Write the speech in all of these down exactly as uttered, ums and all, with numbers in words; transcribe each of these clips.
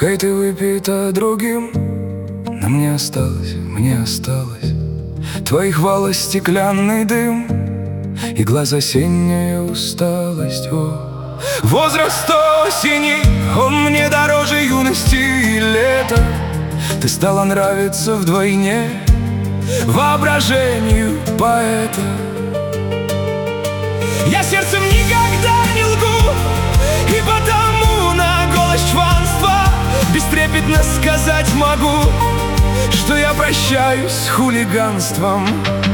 Эй, ты выпита другим, но мне осталось, мне осталось твои хвалы, стеклянный дым и глаз, осенняя усталость. О, возраст осени, он мне дороже юности и лета. Ты стала нравиться вдвойне воображению поэта. Я сердцем никогда не лгу, и потому на голос чванства бестрепетно сказать могу, что я прощаюсь с хулиганством.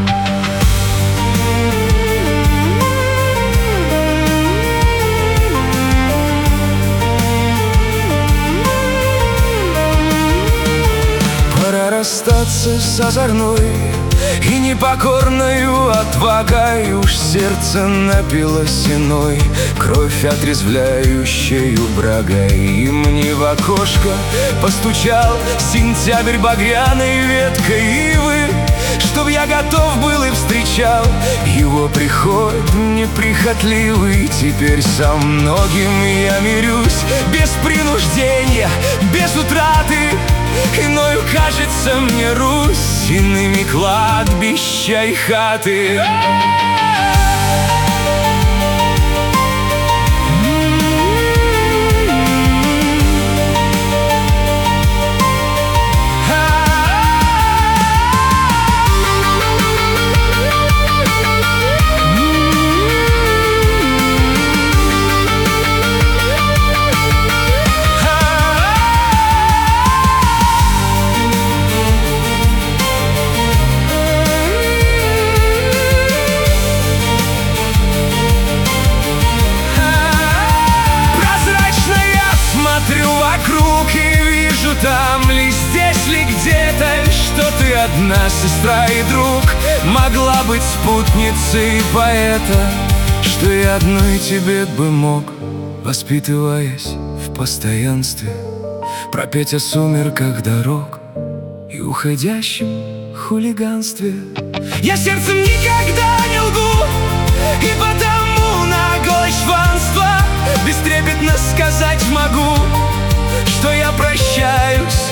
Пора расстаться с озорной и непокорною отвагой. Уж сердце напилось иной, кровь отрезвляющею брагой. И мне в окошко постучал сентябрь багряной веткой ивы, чтоб я готов был и встречал его приход неприхотливый. Теперь со многим я мирюсь без принуждения, без утраты. Иною кажется мне Русь, иными кладбища и хаты. Вокруг и вижу, там ли, здесь ли где-то, что ты одна, сестра и друг, могла быть спутницей поэта, что я одной тебе бы мог, воспитываясь в постоянстве, пропеть о сумерках дорог и уходящем хулиганстве. Я сердцем никогда не лгу, и потому на голос чванства бестрепетно сказать могу, что я прощаюсь